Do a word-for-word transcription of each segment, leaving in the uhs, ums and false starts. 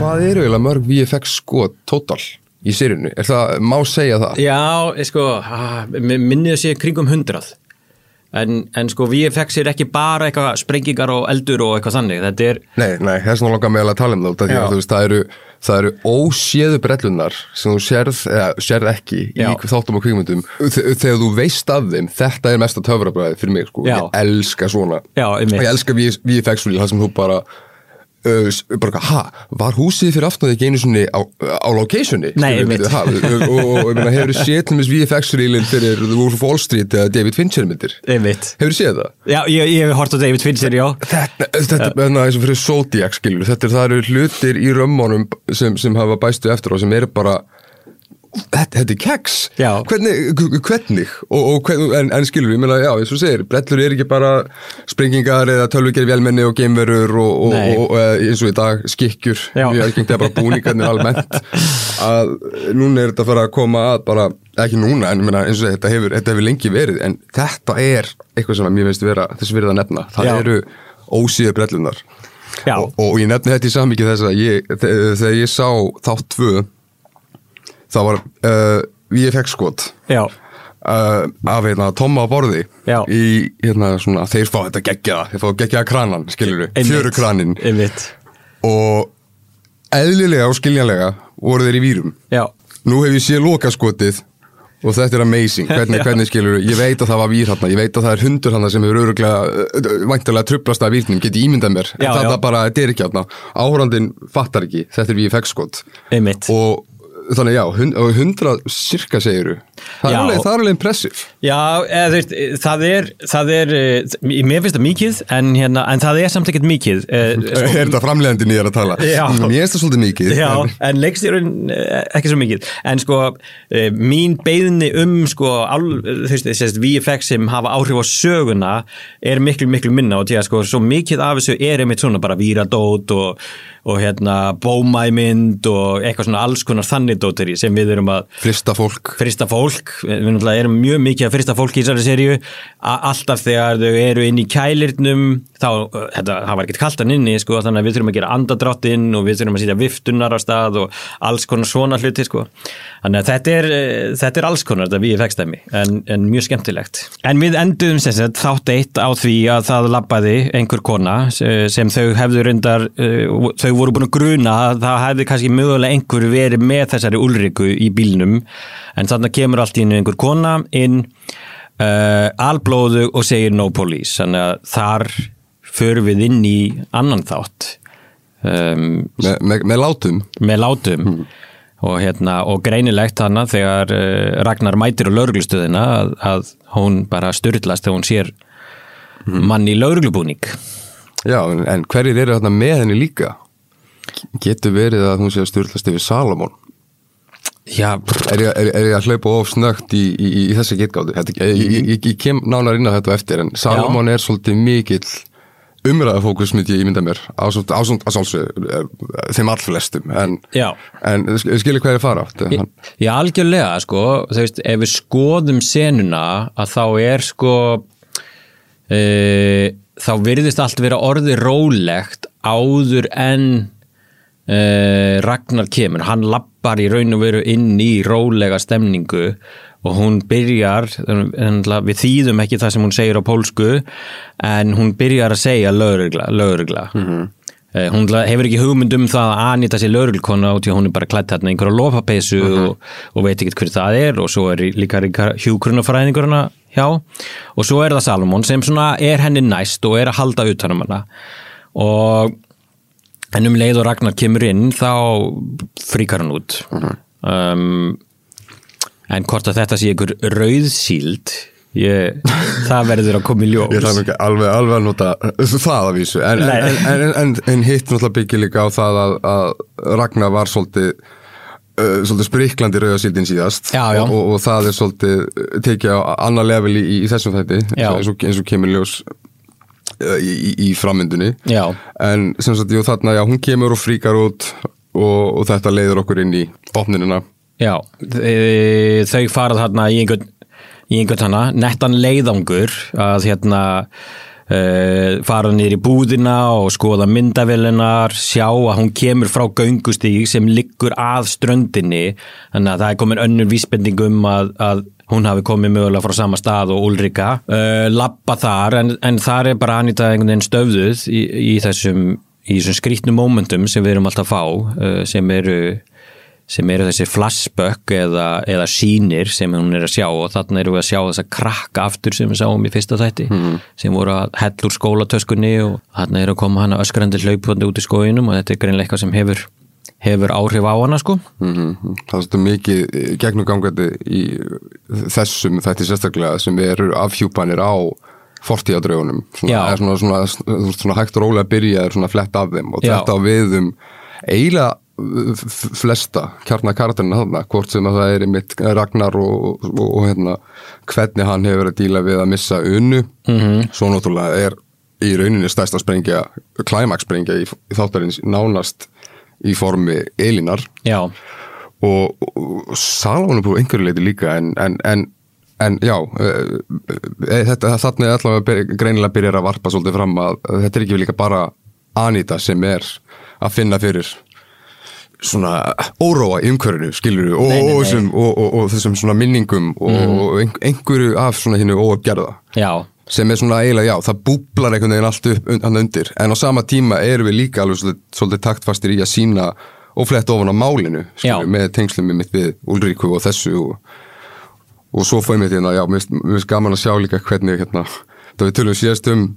hvað eru eiginlega mörg V F X skot total í seríunni? Er það, má segja það? Já, sko, minnið sé kringum hundrað. En, en sko V F X er ekki bara eitthvað sprengingar og eldur og eitthvað þannig. Þetta er... Nei, nei, þess vegna langar mig alveg að tala um það. Því að þú veist, það eru, það eru óséðu brellunar sem þú sérð, eða sérð ekki Já. Í þáttum og kvikmyndum. Þegar þú veist af þeim, þetta er mesta töfrabræði fyrir mig, sko. Já. Ég elska svona. Já, ég elska V F X-reel, það sem þú bara... Uh, bara, ha, var húsið fyrir aftan ekki einu svona á, á locationi? Nei, ég veit. Ha, og ég meina, hefur þú séð til V F X-reelin fyrir The Wolf of Wall Street eða David Fincher myndir? Ég veit. Hefur þú séð það? Já, ég, ég hef hort á David Fincher, já. Þetta, þetta uh. er eins og fyrir Zodiac, skilur. Þetta er, það eru hlutir í römmunum sem, sem hafa bæstu eftir og sem eru bara Þetta, þetta er keks, já. hvernig, hvernig og, og en, en skilur við, ég meina, já, eins og segir, brellur er ekki bara sprengingar eða tölvugerð vélmenni og geimverur og, og, og, og eins og í dag skikkjur, mjög algengt er bara búningarnir almennt, að núna er þetta að fara að koma að bara, ekki núna, en ég meina, eins og segir, þetta hefur, þetta hefur lengi verið, en þetta er eitthvað sem mér finnst vera, þess verið að nefna, það já. Eru ósíðu brellunar og, og ég nefni þetta í samvikið þess að ég, þegar ég sá þátt tvö það var uh, V F X skot uh, af hérna Tomma á borði Já. Í hérna svona þeir fá þetta geggjaða, þeir fá geggjaða kranan skilurðu, fjöru kranin og eðlilega og skiljanlega voru þeir í vírum Já. Nú hef ég séð lokaskotið og þetta er amazing, hvernig, hvernig skilurðu ég veit að það var vír hérna, ég veit að það er hundur hérna sem hefur örugglega, væntanlega trublast af vírnum, geti ímyndað mér, já, en það er bara, þetta er ekki hérna, áhorfandinn fattar ekki, þetta er V F X skot Einmitt. Og þannig já, hundra cirka segiru það er alveg, það er alveg impressive Já, eða, þú veist, það er það er, mér finnst það mikið en, hérna, en það er samt ekkert mikið sko, Er þetta framleiðandi nýjar að tala? Já Mér finnst það svolítið mikið Já, en, en leikstjórinn ekki svo mikið en sko, mín beiðni um sko, al, þú veist, þess V F X sem hafa áhrif á söguna er miklu, miklu minna og því að sko, svo mikið af þessu er einmitt svona bara víradót og, og hérna bómæmynd og eitthvað svona alls konar þannig dóttir sem við erum að frista fólk frista fólk, við náttúrulega erum mjög mikið að frista fólk í þessari seríu alltaf þegar þau eru inn í kælirnum þá, þetta, það var ekkert kalt hann inni sko, þannig að við þurfum að gera andadráttinn og við þurfum að setja viftunar á stað og alls konar svona hluti sko þannig að þetta er, þetta er alls konar þetta V F X-dæmi, en, en mjög skemmtilegt en við enduðum sem sagt þátt eitt á því að það labbaði einhver kona sem þau hefðu reyndar þau voru búin að gruna að það hefði kannski mögulega einhver verið með þessari Ulriku í bílnum en þannig kemur allt í einhver kona inn uh, alblóðu og segir no police þannig að þar förum við inn í annan þátt um, Me, me, með látum með látum hmm. og, hérna, og greinilegt hana þegar uh, Ragnar mætir á lögreglustöðina að, að hún bara styrlast þegar hún sér hmm. mann í lögreglubúning Já, en, en hverjir eru þarna með henni líka? Getur verið að hún sé að styrlast yfir Salomon Já, er ég, er, er ég að hlaupa of snögt í, í, í þessi getgátu ég, ég, ég, ég kem nánar inn á þetta eftir en Salomon Já. Er svolítið mikill umræðafókus myndi ég ímynda mér á svolítið þeim allflestum en, en skilur hvað er að fara Já, já algjörlega sko þú veist, ef við skoðum senuna að þá er sko e, þá virðist allt vera orðið rólegt áður en Uh, Ragnar kemur, hann lappar í raun og veru inn í rólega stemningu og hún byrjar við þýðum ekki það sem hún segir á pólsku en hún byrjar að segja lögregla, lögregla mm-hmm. uh, hún hefur ekki hugmynd um það að Anita sé lögreglukona út í að hún er bara klædd þarna einhverja lopapeysu mm-hmm. og, og veit ekki hver það er og svo er líka hjúkrunarfræðingurna hjá og svo er það Salomon sem svona er henni næst og er að halda utan um hana og en um leið og Ragnar kemur inn þá fríkar hann út uh-huh. um, en hvort að þetta sé einhver rauðsíld ég, það verður að koma í ljós ég ætla ekki alveg, alveg að nota það að vísu en, en, en, en, en hitt náttúrulega byggir líka á það að, að Ragnar var svolítið uh, svolítið spriklandi rauðsíldin síðast já, já. Og, og það er svolítið tekið á annar level í, í þessum þætti eins og, eins og kemur í ljós Í, í, í framvindunni já. En sem sagt, jú, þarna, já, hún kemur og fríkar út og, og þetta leiður okkur inn í opninuna Já, þau farað þarna í einhvern í einhvern hana, nettan leiðangur að hérna Uh, fara niður í búðina og skoða myndavélinar, sjá að hún kemur frá göngustíg sem liggur að ströndinni, þannig að það er komin önnur vísbending um að, að hún hafi komið mögulega frá sama stað og Ulrika uh, labba þar, en, en þar er bara Anita einhvern veginn stöfðuð í, í þessum, í þessum skrýtnum momentum sem við erum alltaf að fá, uh, sem eru sem eru þessi flashback eða, eða sýnir sem hún er að sjá, og þarna erum við að sjá þessa krakka aftur sem við sáum í fyrsta þætti mm. sem voru að hella úr skólatöskunni, og þarna er að koma hana öskrandi hlaupandi út í skóginum, og þetta er greinlega eitthvað sem hefur, hefur áhrif á hana sko. Mm-hmm. Það er mikið gegnumgangandi í þessum þætti sérstaklega sem eru afhjúpanir á fortíðardraugunum, svona, svona, svona, svona, svona hægt og rólega að byrja svona flett af þeim, og þetta á við um eiginlega flesta kjarnakarakterina þarna, hvort sem að það er einmitt Ragnar og, og, og hérna, hvernig hann hefur að díla við að missa Unnu, mm-hmm. svo náttúrulega er í rauninni stærsta sprengja, klæmaksprengja í, í þáttarins nánast í formi Elínar. Já. Og, og Salómon er búið einhverju leiti líka, en, en, en, en já, e, þetta, þarna er allavega greinilega byrjar að varpa svolítið fram að þetta er ekki líka bara Anita sem er að finna fyrir svona óróa í umhverfinu, skilur við, og, og, þessum, og, og, og þessum svona minningum og, mm. og einhverju af svona hinnu óuppgerða. Já. Sem er svona eiginlega, já, það búblar einhvern veginn allt upp hann undir, en á sama tíma erum við líka alveg svolítið, svolítið taktfastir í að sína og fletta ofan á málinu, skilur við, með tengslum mitt við Ulriku og þessu, og, og svo fóðum við hérna, já, mér finnst gaman að sjá líka hvernig, hérna, það við tölum síðast um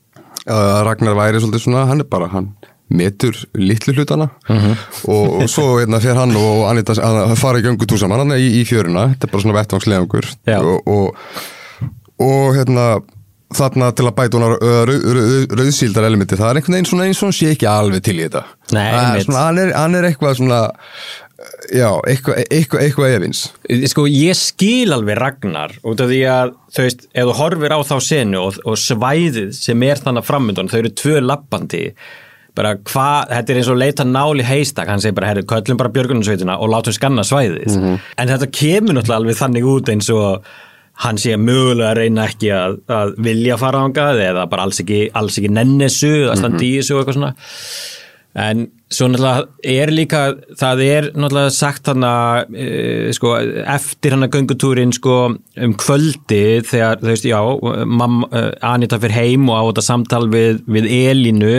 að Ragnar væri svolítið svona, hann er bara, hann metur litlu hlutana uh-huh. og, og svo hérna fer hann og Anita að fara í göngutúr saman hann í, í fjöruna, þetta er bara svona vettvangsleiðangur og, og, og hérna þarna til að bæta hún á rauðsíldar elementi, það er einhvern veginn svona eins og hann sé ekki alveg til í þetta. Nei, svona, hann, er, hann er eitthvað svona já, eitthvað, eitthvað, eitthvað efins. Sko, ég skil alveg Ragnar út af því að, þú veist, ef þú horfir á þá senu og, og svæðið sem er þannig framöndan, þau eru tvö labbandi, bara hvað, þetta er eins og leita nál í heistak, hann segir bara, herri, köllum bara björgunarsveitina og látum skanna svæðið, mm-hmm. en þetta kemur náttúrulega alveg þannig út eins og hann sé mögulega að reyna ekki að, að vilja fara ángað eða bara alls ekki, alls ekki nennesu að standa í þessu og eitthvað svona, en svo náttúrulega er líka, það er náttúrulega sagt hana, e, sko, eftir hana göngutúrin, sko, um kvöldi þegar, þú veist, já, mamma, Anita fyrir heim og á þetta samtal við, við Elínu,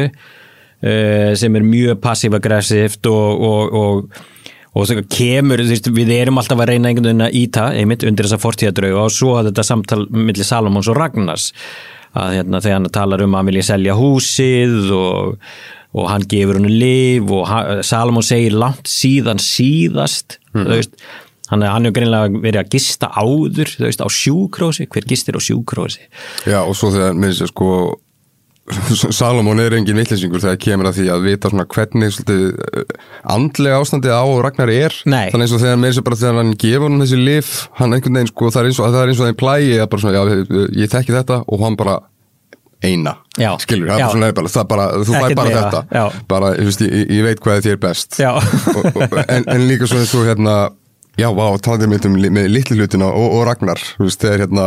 Uh, sem er mjög passiv-aggressivt og, og, og, og það kemur, þú veist, við erum alltaf að reyna einhvern veginn að íta, einmitt, undir þessa fortíðardrauga, og svo að þetta samtal milli Salómons og Ragnars, að hérna þegar hann talar um að hann vilja selja húsið og, og hann gefur henni lyf og hann, Salómon segir langt síðan síðast, mm. þú veist, hann, hann er greinilega verið að gista áður, þú veist, á sjúkrósi, hver gistir á sjúkrósi? Já, og svo þegar minnst ég sko Salómon er engin vitleysingur þegar kemur að því að vita svona hvernig svolítið andlega ástandið á Ragnari er. Nei. Þannig eins og þegar með þessu bara þegar hann gefur hann þessi lyf, hann einhvern veginn sko, það er eins og það er eins og það er plægi að bara svona, já, ég þekki þetta og hann bara eina, já. Skilur, það er bara svona, bara, það bara, þú fær bara meira, þetta, já. Bara, ég, veist, ég, ég veit hvað þér er best. Já. og, og, en, en líka svona eins og hérna, já, vá, talaði með, um, með litlu hlutina og, og Ragnar, þú veist, þegar hérna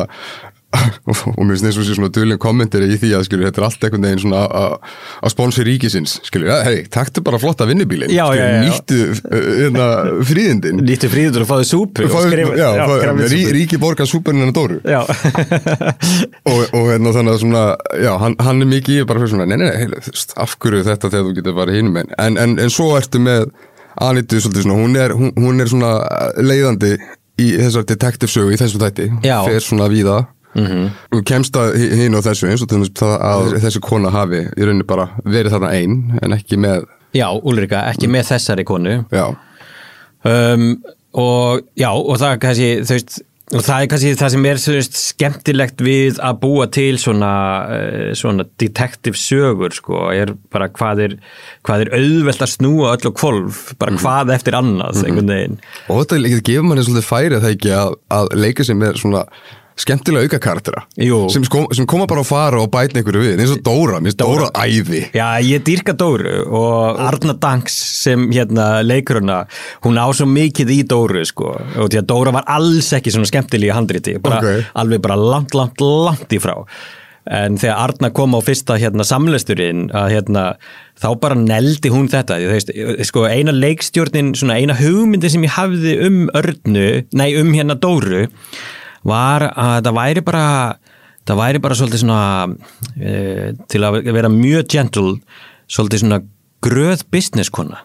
og mér finnst eins og sé svona dulin kommentari í því að skilur, þetta er allt einhvern veginn svona að sponsi ríkisins, skilur, ja, hei, taktu bara flotta vinnubílinn, já, já, já, nýttu hérna fríðindin nýttu fríðindur og fáðu súpu og skrifa, já, já, fá, rí, ríki borgar súpurinn hennar Dóru og, og hérna þannig að svona já, hann, hann er mikið bara fyrir svona, nei, nei, nei, heil, af hverju þetta þegar þú getur bara hinum en, en, en svo ertu með Anitu svolítið svona, hún er, hún, hún er svona leiðandi í þessar detektivsögu í þessum þætti, fer svona víða. Mm-hmm. Og kemst að hinn og þessu eins og það að þessi kona hafi í rauninni bara verið þarna ein en ekki með já, Ulrika, ekki með þessari konu já um, og já, og það kannski þú veist, og það er kannski það sem er veist, skemmtilegt við að búa til svona, svona detektiv sögur sko, er bara hvað er hvað er auðvelt að snúa öll og hvolf bara mm-hmm. hvað eftir annað mm-hmm. einhvern veginn og þetta gefur manni svolítið færi að það ekki að, að leika sem er svona skemmtilega auka karaktera sem, kom, sem koma bara að fara og bæta einhverju við eins og Dóra, mér finnst Dóra æði já, ég dýrka Dóru og Arna Danks sem hérna leikur hana hún á svo mikið í Dóru sko og því að Dóra var alls ekki svona skemmtilega handriti bara, okay. alveg bara langt, langt, langt í frá en þegar Arna kom á fyrsta hérna samlesturinn að hérna þá bara neldi hún þetta þú veist, sko eina leikstjórnin svona eina hugmyndi sem ég hafði um Örnu, nei um hérna Dóru var að það væri bara það væri bara svolítið svona e, til að vera mjög gentle svolítið svona gröð businesskona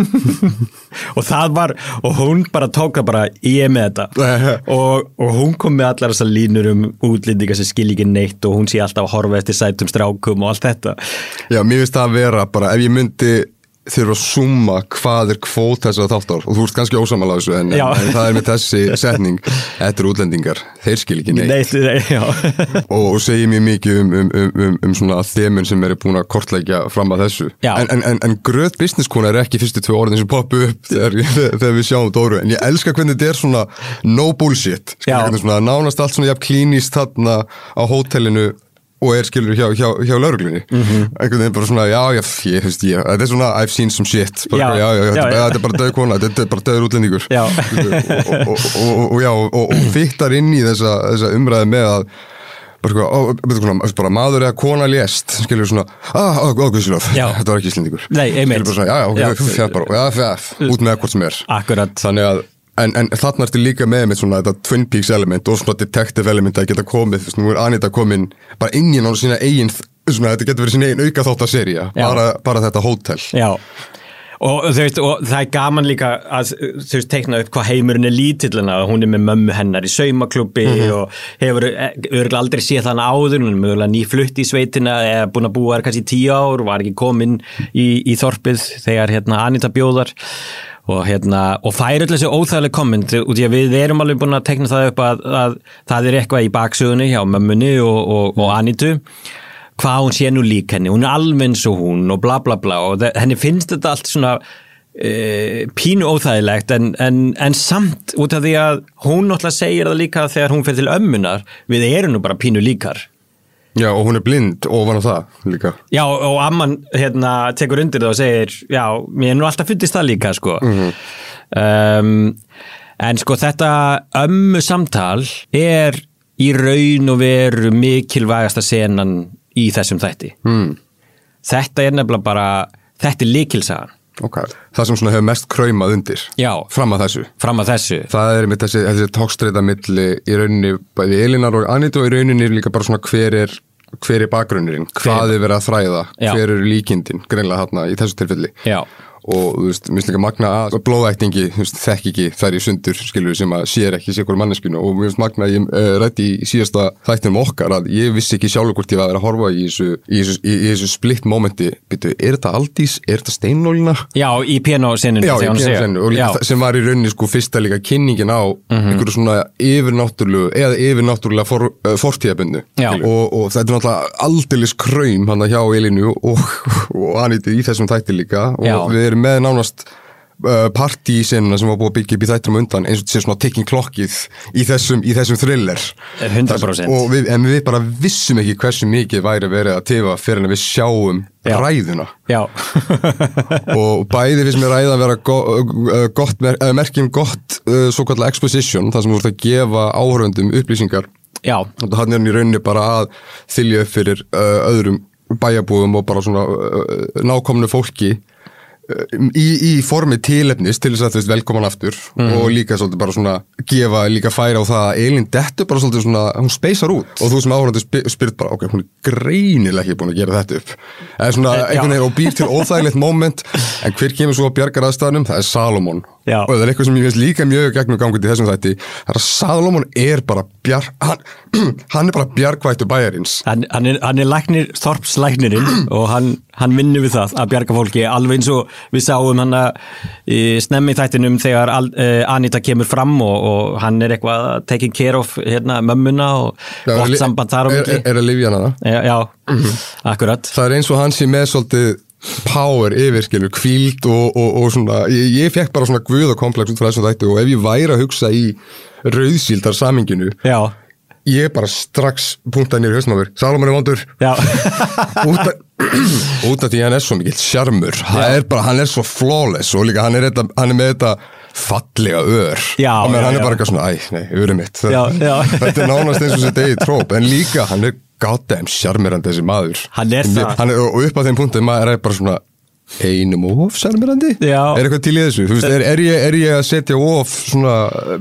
og það var og hún bara tók það bara ég með þetta og, og hún kom með allar þessar línur um útlendinga sem skil ekki neitt og hún sé alltaf að horfa eftir sætum strákum og allt þetta. Já, mér finnst það að vera bara ef ég myndi þurfa að summa hvað er kvót þessar þáttar og þú ert kannski ósammála þessu en, en það er með þessi setning þetta er útlendingar, þeir skil ekki neitt, neitt, neitt og, og segir mér mikið um, um, um, um, um svona þemun sem eru búin að kortleggja fram að þessu en, en, en, en gröð businesskona er ekki fyrstu tvö orðin sem poppu upp þegar, þegar við sjáum Dóru en ég elska hvernig þetta er svona no bullshit svona, nánast allt svona jafn klínist þarna á hótelinu og er skilur hjá, hjá, hjá lögreglunni mm-hmm. einhvern veginn bara svona, já, já, ég, veist ég þetta er svona, I've seen some shit bara, já, já, já, já, já, þetta er bara döð kona, þetta er bara döður útlendingur já. og, og, og, og, já, og, og fittar inn í þessa, þessa umræði með að bara, ó, svona, bara maður eða kona lést skilur svona, ah, ágúðslof þetta var ekki íslendingur nei, einmitt svona, já, já, ok, fjall bara, já, fjall út með hvort sem er akkurat þannig að En, en þarna ertu líka með með svona þetta Twin Peaks element og svona detective element að geta komið, þú veist, nú er Anita komin bara inn á sína eigin, svona, þetta getur verið sína eigin auka þáttaserja, bara, bara þetta hótel. Já, og þú veist, og það er gaman líka að, þú veist, teikna upp hvað heimurinn er lítillina, hún er með mömmu hennar í saumaklubbi mm-hmm. og hefur örgulega aldrei séð þannig áður, hún er mögulega nýflutt í sveitina, eða búin að búa þar kannski í tíu ár, var ekki komin í, í þorpið þegar hérna Anita bjóðar. Og, hérna, og færi öll þessi óþægileg komment út í að við erum alveg búin að tekna það upp að, að það er eitthvað í baksögunni hjá mömmunni og, og, og Anitu hvað hún sé nú lík henni, hún er alveg eins og hún og bla bla bla og það, henni finnst þetta allt svona e, pínu óþægilegt en, en, en samt út af því að hún náttúrulega segir það líka þegar hún fer til ömmunar við erum nú bara pínu líkar. Já, og hún er blind ofan á það líka. Já, og amman hérna tekur undir það og segir, já, mér er nú alltaf fundist það líka, sko. Mm-hmm. um, en sko þetta ömmu samtal er í raun og veru mikilvægasta senan í þessum þætti. Mm. Þetta er nefnilega bara, þetta er lykilsagan. Okay. Það sem svona hefur mest kraumað undir. Já. Fram að þessu. Fram að þessu. Það er með þessi, þessi tókstreita milli í rauninni bæði Elínar og Anitu og í rauninni líka bara svona hver er, hver er bakgrunnurinn, hvað er verið að þræða, Já. Hver eru líkindin, greinlega þarna í þessu tilfelli. Já. Og þú veist, minnst líka magna að blóðæktingi, þú veist, þekk ekki þær í sundur, skilur sem að sér ekki sér hverju manneskinu og minnst magna að ég uh, rætti í síðasta þættinum okkar að ég vissi ekki sjálfur hvort ég var að vera að horfa í þessu, í þessu, í, í þessu split momenti, byrju, er þetta Aldís, er þetta Steinólina? Já, í pianoseninu. Já, í pianoseninu og líka Já. Sem var í rauninni sko fyrsta líka kynningin á mm-hmm. einhverju svona yfirnáttúrulegu eða yfirnáttúrulega for, uh, fortíðabundu og, og þetta er náttúrulega aldeilis kraum hann hjá Elínu og, og Anitu í þessum þætti líka og Já. Við með nánast uh, partísenuna sem var búið að byggja upp í þættinum undan eins og þetta sé svona ticking clockið í þessum, í þessum thriller hundrað prósent og við, en við bara vissum ekki hversu mikið væri verið að tefa fyrir en við sjáum Já. Ræðuna Já. Og bæði fyrst með ræða að vera go, uh, gott, mer, uh, merkjum gott uh, svo kallar exposition, það sem voruð að gefa áhörfundum upplýsingar Já. Og hann er hann í rauninni bara að þylja upp fyrir uh, öðrum bæjarbúðum og bara svona uh, nákomnu fólki Í, í formi tilefnis til þess að þú veist velkoman aftur mm. og líka svolítið bara svona gefa líka færa á það að Elín dettur bara svolítið svona, hún speysar út og þú sem áhörandi spyr, spyrt bara, ok, hún er greinilega ekki búin að gera þetta upp eða svona einhvern veginn og býr til óþægilegt moment en hver kemur svo að bjargar aðstæðanum, það er Salomon Já. Og það er eitthvað sem ég finnst líka mjög gegnum gangandi í þessum þætti, það er að Salomon er bara bjar, hann, hann er bara bjargvættu bæjarins. Hann, hann er, hann er læknir, þorpslæknirinn og hann, hann vinnur við það að bjarga fólki alveg eins og við sáum hann að snemmi í þættinum þegar Al, uh, Anita kemur fram og, og hann er eitthvað taking care of hérna mömmuna og já, gott samband þar á milli. Er, er að lifja hana það? Já, já mm-hmm. akkurat. Það er eins og hann sé með svolítið power yfir, skilur, hvíld og, og, og svona, ég, ég fekk bara svona guðakomplex út frá þessum þættu og ef ég væri að hugsa í rauðsíldar saminginu Já. Ég bara strax punktaði niður hausnum á mér, Salomon er vondur út, út af því hann er svo mikill sjarmur, hann er bara, hann er svo flawless og líka hann er, þetta, hann er með þetta fallega ör já, og já, hann er já. bara eitthvað svona, æ, nei, örið mitt já, já. Þetta er nánast eins og þessi degi tróp en líka hann er goddamn sjarmerandi þessi maður. Hann er það. Hann er, og upp að þeim punktu maður er bara svona einum of sjarmerandi. Er eitthvað til í þessu? Þú veist, er, er, ég, er ég að setja of svona,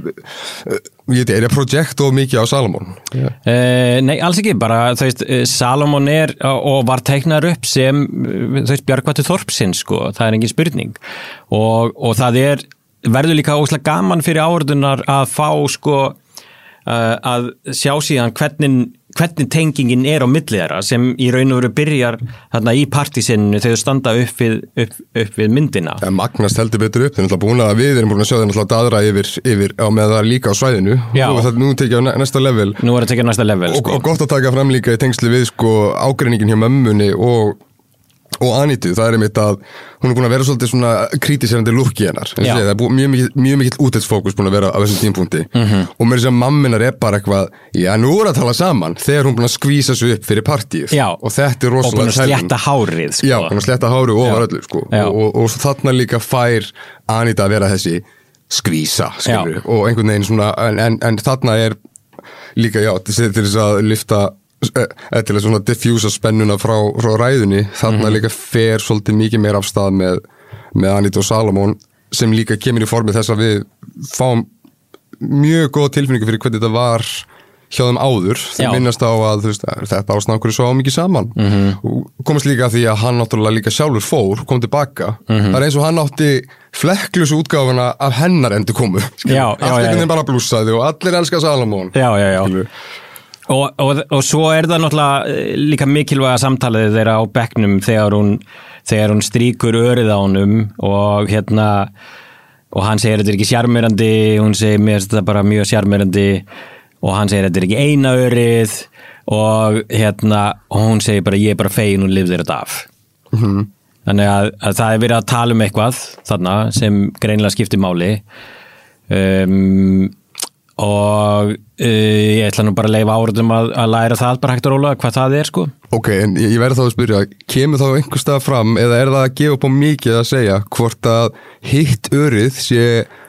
ég veit, er ég að projekta of mikið á Salomon? Yeah. Uh, nei, alls ekki, bara, þú veist, Salomon er og var teiknar upp sem, þú veist, Bjargvættur Þorpsins, sko, það er engin spurning. Og, og það er, verður líka óslega gaman fyrir áhorfendur að fá, sko, uh, að sjá síðan hvernig hvernig tengingin er á milli þeirra sem í raun og veru byrjar þarna í partísinu þegar þau standa upp við, upp, upp við myndina. Ja, magnast heldur betur upp, þeir er náttúrulega búin að við erum búin að sjá þeir náttúrulega daðra yfir, yfir á með það líka á svæðinu. Já. Og það nú tekja á næsta level. Nú er að tekja á næsta level, og, sko. Og gott að taka fram líka í tengslu við sko ágreiningin hjá mömmunni og og Anitu, það er einmitt að hún er búin að vera svolítið svona kritiserandi lúkki hennar. Það er búin, mjög mikill, mjög mikill útelsfókus búin að vera á þessum tímpunkti mm-hmm. og mér er sem mamminar er bara eitthvað já, nú er að tala saman þegar hún búin að skvísa sig upp fyrir partíið og þetta er rosalega og búin að slétta hárið sko. Já, búin að slétta hárið ofar öllu sko. og, og, og þarna líka fær Anita að vera þessi skvísa skilur, og einhvern veginn svona en, en, en þarna er líka já, til þess að lyfta eða til að svona diffjúsa spennuna frá, frá ræðunni, þarna mm-hmm. líka fer svolítið mikið meira af stað með, með Anitu og Salomon sem líka kemur í formið þess að við fáum mjög góða tilfinningu fyrir hvernig þetta var hjá þeim áður, þeim minnast á að veist, þetta ásnákur er svo mikið saman mm-hmm. og komast líka að því að hann náttúrulega líka sjálfur fór, kom tilbaka mm-hmm. það er eins og hann átti flekklösu útgáfuna af hennar endur komu allt einhvern veginn bara blúsaði og allir elska Salomon já, já, já Og, og, og svo er það náttúrulega líka mikilvæga samtalið þeirra á bekknum þegar hún, þegar hún strýkur örið á honum og hérna og hann segir þetta er ekki sjarmerandi hún segir mér þetta er bara mjög sjarmerandi og hann segir þetta er ekki eina örið og hérna og hún segir bara ég er bara fegin og lifðir þetta af mm-hmm. þannig að, að það er verið að tala um eitthvað þarna sem greinilega skiptir máli um og uh, ég ætla nú bara að leyfa áratum að, að læra það bara hægt og rólega hvað það er sko. Ok, en ég verði þá að spyrja, kemur þá einhver stað fram eða er það að gefa upp á mikið að segja hvort að hitt örið sé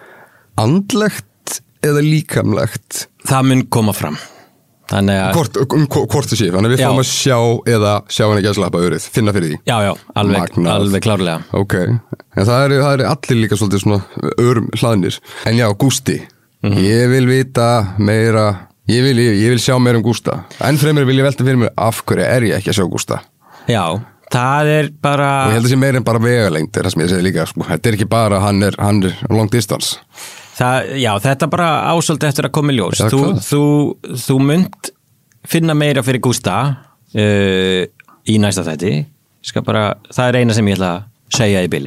andlegt eða líkamlegt? Það mun koma fram. Þannig að Hvort, um, hvort það sé, þannig að við fáum að sjá eða sjá hann ekki að slappa örið, finna fyrir því. Já, já, alveg, alveg klárlega. Ok, en það er, það er allir líka svolítið svona örum hlaðnir. En já, Gústi. Mm-hmm. Ég vil vita meira ég vil, ég, ég vil sjá meira um Gústa enn fremur vil ég velta fyrir mér af hverju er ég ekki að sjá Gústa já, það er bara og ég held að sé meira en bara vegalengd er það sem ég segi líka sko. Þetta er ekki bara hann er, hann er long distance það, já, þetta bara ásöld eftir að koma í ljós þú, þú, þú munt finna meira fyrir Gústa uh, í næsta þætti skal bara, það er eina sem ég ætla að segja í bili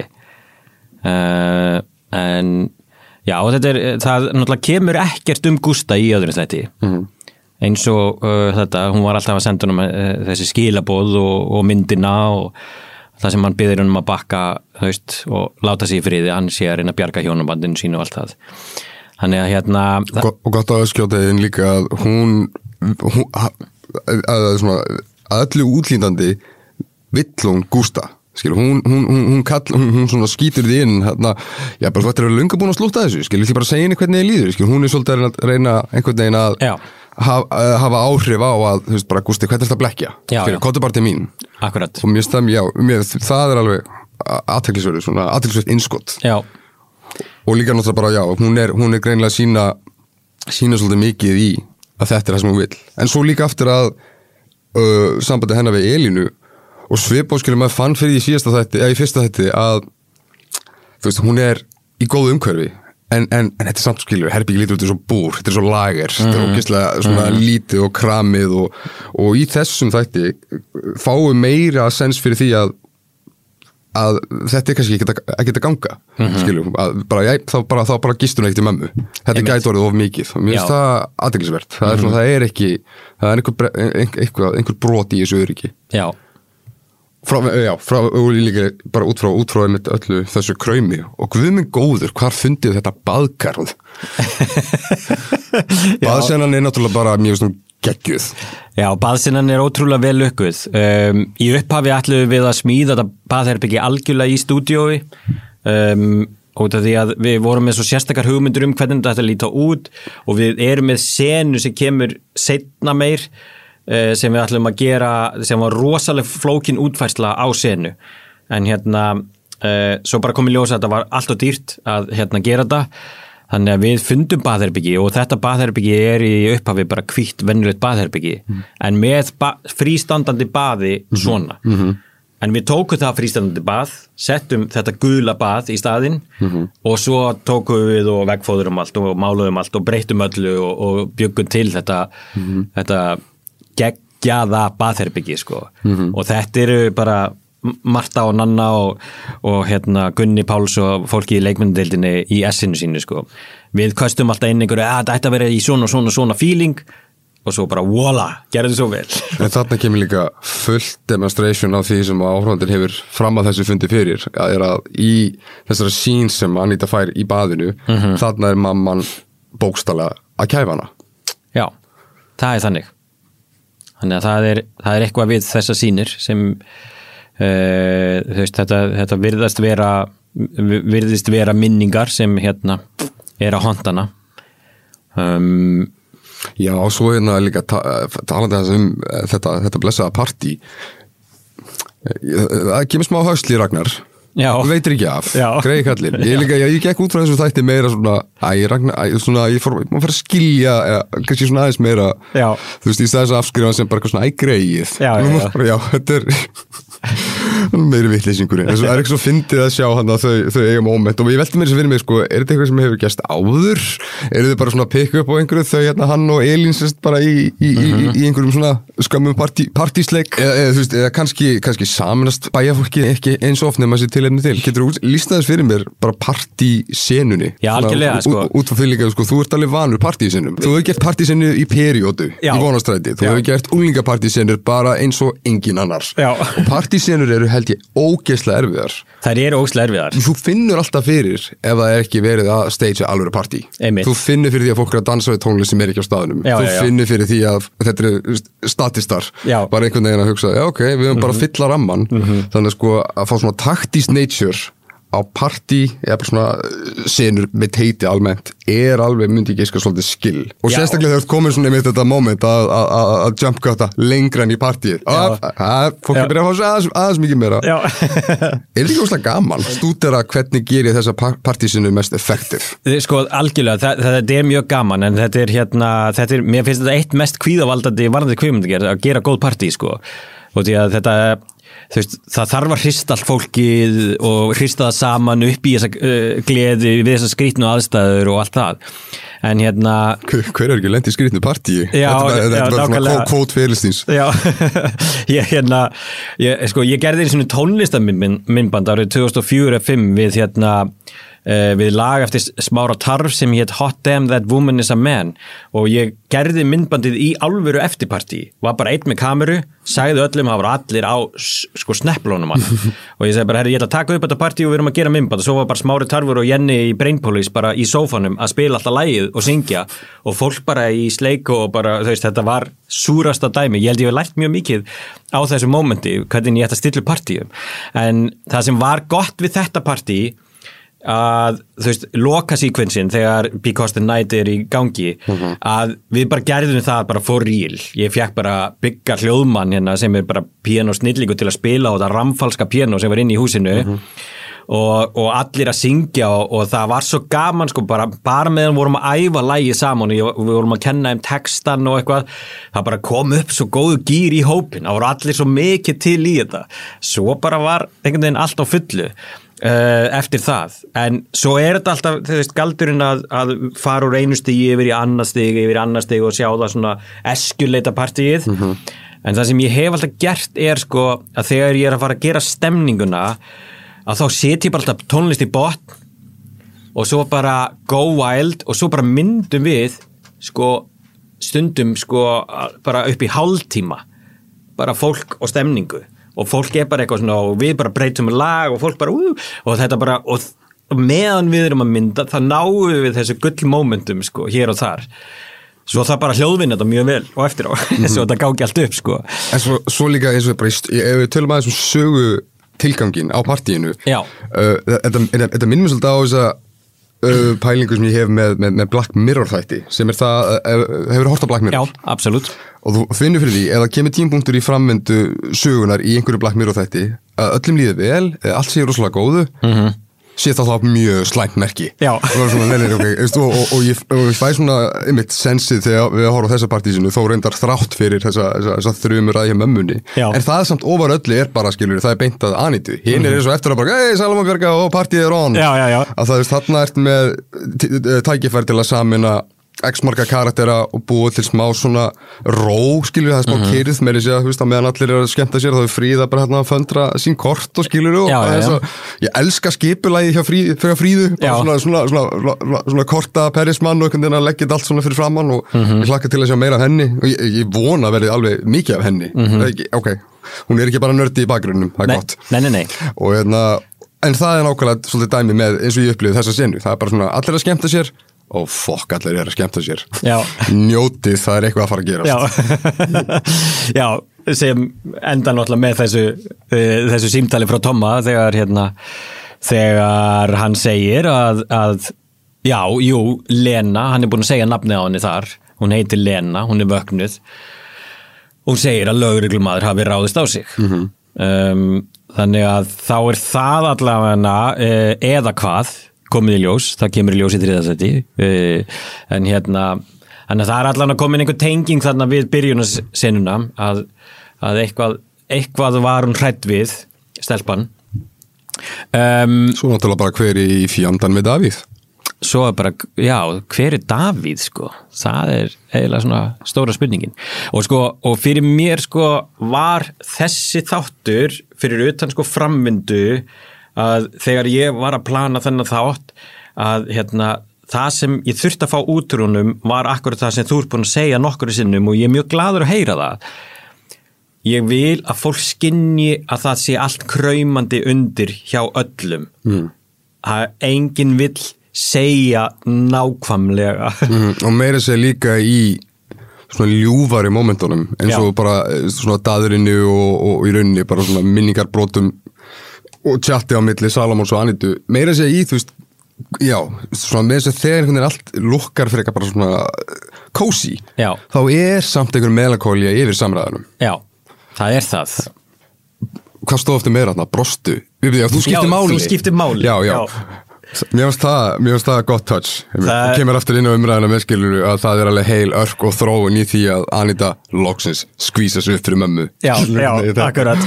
uh, en já, og þetta er, það náttúrulega kemur ekkert um Gústa í öðru þætti mm-hmm. eins og uh, þetta, hún var alltaf að senda honum uh, þessi skilaboð og, og myndina og það sem hann biður honum að bakka, þú veist, og láta sig í friði, hann sé að reyna að bjarga hjónabandinu sínu og allt það. Þannig að hérna... Og, og gott að skjóta einn líka að hún, hún að, að, svona, að öllu útlýndandi vill hún Gústa. Skilur, hún, hún, hún, hún, kall, hún, hún svona skýtur því inn hérna, já, bara þú ættir að vera löngu búin að slúta þessu skilur, því bara segja henni hvernig þið líður skilur, hún er svolítið að reyna einhvern veginn að hafa, hafa áhrif á að þú veist bara, Gústi, hvernig er þetta að blekja skilur, kottu bara til mín Akkurat. Og mér stæm, já, mér, það er alveg athyglisverður, svona athyglisverð innskott já. Og líka náttúrulega bara, já, hún er, hún er greinilega sína sína svolítið mikið í að þetta er það sem hún vill, en svo líka aftur að uh, sambandi hennar við Elínu og svipað skilur maður fann fyrir í síðasta þætti eða í fyrsta þætti að þú veist, hún er í góðu umhverfi en, en, en þetta er samt skilur, herbyggi lítur út í svo búr, þetta er svo lager mm. þetta er ógeðslega svona mm. lítið og kramið og, og í þessum þætti fáum meira sens fyrir því að að þetta er kannski ekki að, ekki að ganga mm-hmm. skilur, að bara, já, þá bara, þá bara gistur hún ekkert í mömmu þetta er gæti orðið of mikið og mér finnst það athyglisvert það er, mm-hmm. það er ekki það er einhver, einhver, einhver brot í þessu öryggi já Frá, já, frá, líka, bara út frá, út frá einmitt öllu þessu kraumi og guð minn góður, hvar fundið þetta baðkar? Baðsennan er náttúrulega bara mjög svona geggjuð. Já, baðsennan er ótrúlega vel lukkuð. Um, í upphafi ætluðum við að smíða þetta baðherbyggi algjörlega í stúdíói um, út af því að við vorum með svo sérstakar hugmyndur um hvernig þetta ætti að líta út og við erum með senu sem kemur seinna meir sem við ætlum að gera sem var rosalega flókin útfærsla á senu en hérna uh, svo bara komið ljósa að þetta var allt og dýrt að hérna gera þetta þannig að við fundum baðherbyggi og þetta baðherbyggi er í upphafi bara hvítt venjulegt baðherbyggi mm. en með ba- frístandandi baði mm-hmm. svona mm-hmm. en við tókum það frístandandi bað settum þetta gula bað í staðinn mm-hmm. og svo tókum við og veggfóðurum allt og máluðum allt og breyttum öllu og, og bjöggum til þetta, mm-hmm. þetta geggjaða baðherbyggi sko mm-hmm. og þetta eru bara Marta og Nanna og, og hérna Gunni Páls og fólki í leikmyndadeildinni í S-inu sínu sko. Við köstum alltaf inn einhverju að þetta ætti að vera í svona svona svona feeling og svo bara voila, gerðu þið svo vel. En þarna kemur líka fullt demonstration á því sem áhorfandinn hefur fram að þessu fundi fyrir, að er að í þessara sín sem Anita fær í baðinu, mm-hmm. þarna er mamman bókstaflega að kæfa hana. Já, það er þannig. Þannig að það er, það er eitthvað við þessa sýnir sem Uh, þú veist, þetta, þetta virðast vera virðist vera minningar sem hérna er að hondana um, Já, og svo hérna líka ta- talandi þess um þetta, þetta blessaða partí það kemur smá hösli Ragnar Já. Þú veitir ekki af, Já. greiði kallinn ég, líka, ég, ég gekk út frá þessu þætti meira svona æ, Ragnar, æ, svona, ég fór maður fyrir að skilja eða, kannski svona aðeins meira Já. þú veist, í stæðis að afskrifa sem bara eitthvað svona æ, greið Já, já, já. já, þetta er meiri vitleysingur það er ekki svo fyndið að sjá hann að þau, þau eiga moment og ég velti mér þess að fyrir mig sko, er þetta eitthvað sem hefur gerst áður eru þið bara svona að pikka upp á einhverju þau hérna hann og Elín sérst bara í, í, mm-hmm. í, í einhverjum svona skömmum partí, partísleik eða, eða þú veist, eða kannski, kannski saminast bæjarfólki ekki eins og oft nema sér tilefni til getur þú lístaðis fyrir mér bara partísenunni Já, algjörlega sko út, út frá því líka sko, þú ert alveg vanur partísenum þú hefur gert partísenu í periódu í Vonarstræti, þú hefur gert unglingapartísenur bara eins og engin annar Já. og partísenur eru held ég ógeðslega erfiðar þær eru ógeðslega erfiðar þú finnur alltaf fyrir ef það er ekki verið að stagea alvöru partí þú finnur fyrir því að fólk er að dansa við tónlist sem er ekki á staðunum já, þú já, já. finnur fyrir því að þetta eru statistar já. bara einhvern veginn að hugsa já ok, við höfum mm-hmm. bara að fylla ramman mm-hmm. þannig að sko að fá svona taktist nature á partí eða bara svona senur með teiti almennt er alveg myndi ekki eitthvað svolítið skill og já. Sérstaklega þegar þú komin svona með þetta moment að, að, að, að jumpcuta lengra enn í partíið og fólk er byrjað að fá sig aðeins, aðeins mikið meira er líka óslega gaman stúdera hvernig gerir þessa partísinu mest effektiv sko algjörlega, það, það er mjög gaman en þetta er hérna, þetta er, mér finnst þetta eitt mest kvíðavaldandi varðandi kvikmyndagerð að gera góð partí sko og því að þetta þú veist, það þarf að hrista allt fólkið og hrista það saman upp í þessa uh, gleði við þessa skrýtnu aðstæður og allt það en hérna hver, hver er ekki lent í skrýtnu partíi? Já, þetta er bara svona kvót fyrirlistins Já, ég hérna ég, sko, ég gerði einu svona tónlistarmyndband árið tvö þúsund og fjögur eða fimm við hérna Uh, við lag eftir Smára Tarf sem hétt Hot Damn That Woman Is A Man og ég gerði myndbandið í alvöru eftirpartí, var bara einn með kameru sagði öllum, það var allir á sko snepplónum hann og ég segi bara, herri, ég ætla að taka upp þetta partí og við erum að gera myndband og svo var bara Smári Tarfur og Jenny í Brain Police bara í sófanum að spila alltaf lagið og syngja og fólk bara í sleik og bara, þú veist, þetta var súrasta dæmi, ég held ég hef lært mjög mikið á þessu momenti, hvernig ég ætla að stilla partíum en það sem var gott við þetta partí að þú veist, loka síkvensin þegar Because the Night er í gangi mm-hmm. að við bara gerðum það bara for real, ég fekk bara bygga hljóðmann hérna sem er bara píanósnillingu til að spila og það ramfalska píanó sem var inn í húsinu mm-hmm. og, og allir að syngja og, og það var svo gaman sko, bara, bara meðan vorum að æfa lagið saman og við vorum að kenna um textan og eitthvað, það bara kom upp svo góðu gýr í hópin, það voru allir svo mikið til í þetta, svo bara var einhvern veginn allt á fullu Uh, eftir það, en svo er þetta alltaf, þú veist, galdurinn að, að fara úr einu stigi yfir í annað stig yfir í annað stig og sjá það svona eskjuleita partíið, mm-hmm. en það sem ég hef alltaf gert er sko að þegar ég er að fara að gera stemninguna að þá set ég bara alltaf tónlist í botn og svo bara go wild og svo bara myndum við sko stundum sko bara upp í hálftíma bara fólk og stemningu og fólk er bara eitthvað svona og við bara breytum lag og fólk bara uh, og þetta bara og meðan við erum að mynda það náum við þessu gullmomentum sko hér og þar svo það bara hljóðvinna þetta mjög vel og eftir á mm-hmm. svo þetta gági allt upp sko en svo, svo líka eins og bara ef við tölum aðeins um sögu tilgangin á partíinu uh, þetta, þetta minnum svolítið á þess að uh, pælingu sem ég hef með, með, með Black Mirror þætti sem er það, uh, hefur hort á Black Mirror? Já, absolutt. Og þú finnur fyrir því, eða kemur tímpunktur í framvindu sögunar í einhverju Black Mirror þætti að öllum líður vel, allt sé rosalega góðu, Mhm. sé það þá mjög slæmt merki. Já. Og, svona, nei, nei, okay, og, og, og, ég, og ég fæ svona einmitt sensið þegar við horfum á þessa partísinu þó reyndar þrátt fyrir þessa, þessa, þessa þrjumur að hjá mömmunni. Já. En það samt ofar öllu er bara, skilur, það er beint að Anitu. Hinn er eins og eftir að bara, hei, Salomon Björga og partíð er on. Já, já, já. Að það er þarna ert með tækifæri til að samina x marga karaktera og búa til smá svona ró, skilur það er smá mm -hmm. kyrð með þess að, þú veist, að meðan allir er að skemmta sér þá er Fríða bara hérna að föndra sín kort og skilur og já, já, já. ég elska skipulagið hjá Fríðu, fyrir Fríðu bara svona, svona, svona, svona, svona korta perismann og einhvern veginn að leggja þetta allt svona fyrir framann og mm -hmm. ég hlakka til að sjá meira af henni og ég, ég vona að verði alveg mikið af henni mm -hmm. ok, hún er ekki bara nördi í bakgrunnum, það er nei, gott nei, nei, nei. og hérna, en það er nákvæmlega svolítið dæmi með eins og ég upplifið þessa senu, það er bara svona allir að skemmta sér og fokk allir er að skemmta sér Já. njótið, það er eitthvað að fara að gerast Já, Já sem enda náttúrulega með þessu uh, þessu símtali frá Tomma þegar hérna þegar hann segir að, að já, jú, Lena, hann er búin að segja nafnið á henni þar, hún heitir Lena, hún er vöknuð hún segir að lögreglumaður hafi ráðist á sig mm-hmm. um, þannig að þá er það allavega uh, eða hvað komið í ljós, það kemur í ljós í þriðasæti uh, en hérna en það er allavega komin einhver tenging þarna við byrjunarsenuna að, að eitthvað, eitthvað var hún hrædd við stelpan um, Svo náttúrulega bara hver í fjandan með Davíð Svo er bara, já, hver er Davíð sko, það er eiginlega svona stóra spurningin og sko, og fyrir mér sko var þessi þáttur fyrir utan sko framvindu að þegar ég var að plana þennan þátt að hérna það sem ég þurfti að fá út úr honum var akkurat það sem þú ert búin að segja nokkru sinnum og ég er mjög gladur að heyra það. Ég vil að fólk skynji að það sé allt kraumandi undir hjá öllum. Mm. Að enginn vill segja nákvæmlega. Mm, og meira segja líka í svona ljúfari momentunum eins og Já. bara svona daðurinnu og, og í rauninni bara svona minningarbrotum og tjatti á milli Salomons og Anitu. Meira segja í, þú veist, já, svona með þess að þegar einhvern veginn allt lukkar fyrir eitthvað bara svona cozy, Já. þá er samt einhver melankólía yfir samræðanum. Já, það er það. Hvað stóð eftir meira þarna? Brostu? Þú skiptir Já, máli. þú skiptir máli. Já, já. já. Mér finnst það, mér finnst það gott touch. Það kemur aftur inn á umræðina með skilur að það er alveg heil örk og þróun í því að Anita loksins skvísast upp fyrir mömmu. Já, já, akkurat.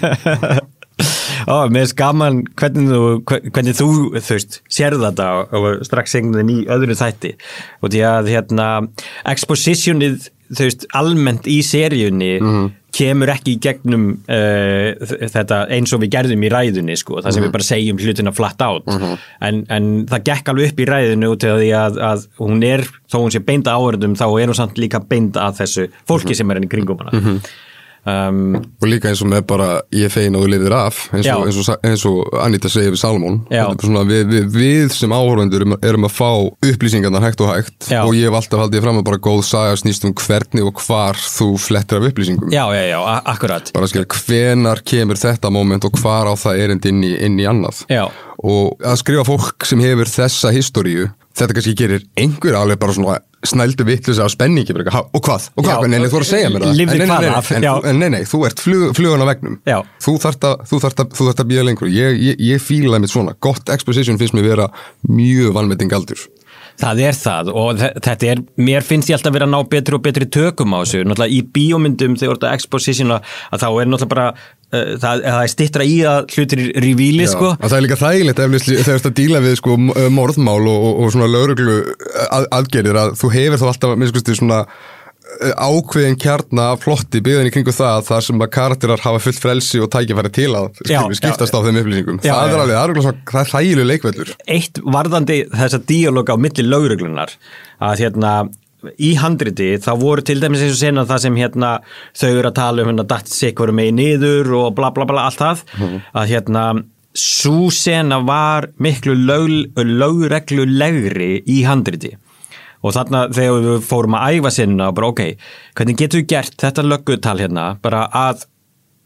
Ó, mér er gaman hvernig þú, hvernig þú, þú veist, sérðu þetta og strax segnaðin í öðru þætti og því að hérna expositionið, þú veist, almennt í seríunni mm-hmm. kemur ekki í gegnum uh, þetta eins og við gerðum í ræðunni sko, það sem mm-hmm. við bara segjum hlutina flat out mm-hmm. en, en það gekk alveg upp í ræðunni út af því að, að hún er, þó hún sé beint að áhverjum þá er hún samt líka beint að þessu fólki mm-hmm. sem er henni kringum hana mm-hmm. Um, og líka eins og með bara ég fein og þú lifir af eins og, eins og, eins og Anita segir við Salomon svona, við, við, við sem áhorfendur erum, erum að fá upplýsingarnar hægt og hægt Já. Og ég hef alltaf haldið fram að bara góð saga snýst um hvernig og hvar þú flettir af upplýsingum Já, já, já, akkurat bara skilja hvenar kemur þetta moment og hvar á það erind inn í, inn í annað Já. Og að skrifa fólk sem hefur þessa historíu þetta kannski gerir einhver alveg bara svona snældu vittlösa á spenningi og hvað, og hvað, Já, nei, nei, þú voru að segja mér það en nei, nei, nei, en, en nei, nei, þú ert flug, flugan á vegnum Já. þú þarft að, þú þarft að, þú þarft að bíða lengur ég, ég, ég fílaði mitt svona, gott exposition finnst mér vera mjög vanmetting aldur Það er það og þetta er, mér finnst ég alltaf verið að ná betri og betri tökum á þessu, náttúrulega í bíómyndum þegar þetta expositiona að þá er náttúrulega bara uh, það, það er styttra í að hlutir revíli sko. Það er líka þægilegt efnisli, þegar þetta díla við sko morðmál og, og, og svona lögreglu að, aðgerðir að þú hefur þá alltaf, minnst skusti, svona ákveðin kjarna af plotti byggðin í kringu það þar sem að karakterar hafa fullt frelsi og tækifæri til að já, skiptast já, á þeim upplýsingum já, það, er alveg, það er alveg svona, það er hlægileg leikvellur Eitt varðandi þessa díalóga á milli lögreglunar að hérna í handriti þá voru til dæmis eins og sena það sem hérna þau eru að tala um hérna datt sig voru með niður og bla bla bla allt það mm. að hérna sú sena var miklu lög, lögreglulegri í handriti og þarna þegar við fórum að æfa sinna bara ok, hvernig getum við gert þetta löggutal hérna bara að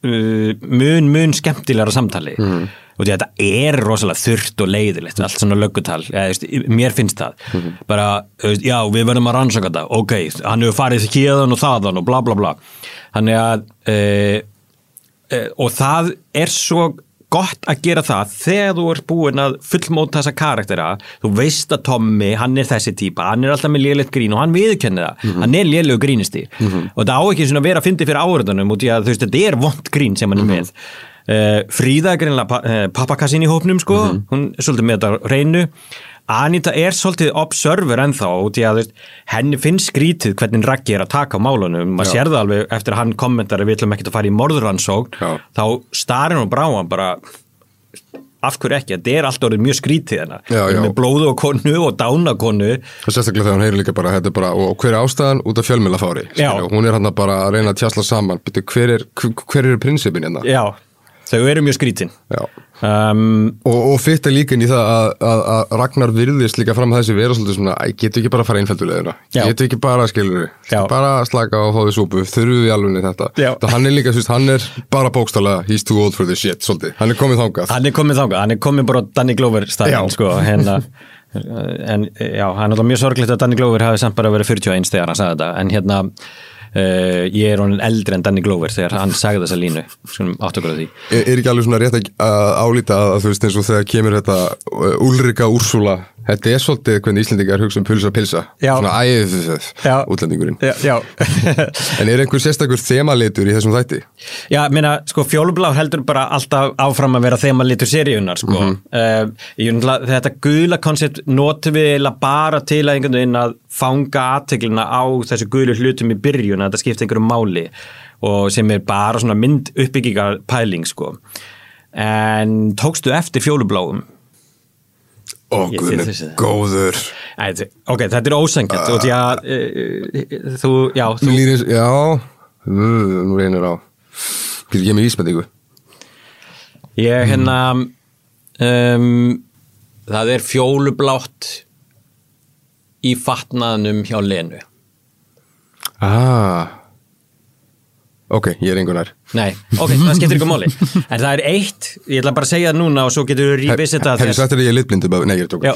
uh, mun, mun skemmtilegra samtali mm. og því að þetta er rosalega þurrt og leiðilegt allt svona löggutal, eða, mér finnst það mm. bara, já, við verðum að rannsaka þetta, ok, hann hefur farið hérðan og þaðan og bla bla bla þannig að uh, uh, og það er svo gott að gera það þegar þú ert búin að fullmóta þessa karaktera, þú veist að Tommy, hann er þessi típa, hann er alltaf með lélegt grín og hann viðurkenni það, mm -hmm. hann er lélegur grínisti mm -hmm. og það á ekki svona að vera að fyndi fyrir áhörðunum út í að þú veist, þetta er vont grín sem hann er með. Uh, Fríða er greinlega pa, uh, pappakassin í hópnum sko, mm -hmm. hún er svolítið með þetta reynu. Anita er svolítið observer ennþá út í að veist, henni finnst skrítið hvernig Raggi er að taka á málunum, maður sér það alveg eftir að hann kommentar að við ætlum ekkert að fara í morðrannsókn þá starir hún brá hann bara af hverju ekki, þetta er alltaf orðið mjög skrítið hennar, með blóðu og konu og dána konu. Það er sérstaklega þegar hún heyrir líka bara, þetta er bara, og hver er ástæðan út af fjölmiðlafári, hún er hann bara að reyna að tjasla saman, byrju, hver er, hver er prinsipin hérna? Já, þau eru mjög skrítin. Já. Um, og, og fitta líka inn í það að, að, að Ragnar virðist líka fram að þessi vera svolítið svona, æ, getur ekki bara að fara einfældulegina, getur ekki bara, skilur við, bara að slaka og fá því súpu, þurfum við alveg þetta. Það hann er líka, þú veist, hann er bara bókstaflega, he's too old for this shit, svolítið, hann er komið þangað. Hann er komið þangað, hann er komið bara Danny Glover stæðin, sko, hérna, en já, hann er mjög sorglegt að Danny Glover hafi samt bara verið fjörutíu og eins þegar hann sagði þetta, en hérna, Uh, ég er honin eldri en Danny Glover þegar hann sagði þessa línu sem átt okkur á því. Er, er ekki alveg svona rétt að álíta að þú veist eins og þegar kemur þetta uh, Ulrika Úrsula, þetta er svolítið hvernig Íslendingar hugsa um pulsa pilsa já. Svona æðið útlendingurinn já, já. En er einhver sérstakur þemalitur í þessum þætti? Já, meina, sko Fjólublá heldur bara alltaf áfram að vera þemalitur seríunar sko. mm -hmm. uh, þetta gula koncept notum við bara til að einhvern veginn að fanga athyglinna á þessu gulu hlutum í byrjun að þetta skipta einhverju máli og sem er bara svona mynd uppbyggingar pæling sko. En tókstu eftir Fjólubláum? Ó, guðni, góður. Æ, ok, þetta er ósængjönd uh, og því að uh, þú, já þú... Lýris, já, uh, nú reynir á getur ekki með íspendingu ég hérna um, það er fjólublátt í fatnaðnum hjá Lenu. Ah ok, ég er engunar. Nei, ok, það skiptir ykkur máli. En það er eitt, ég ætla bara að segja það núna og svo getur við revisita það. Hefur sagt þér að ég er litblindu? Nei, ég er tók. Já,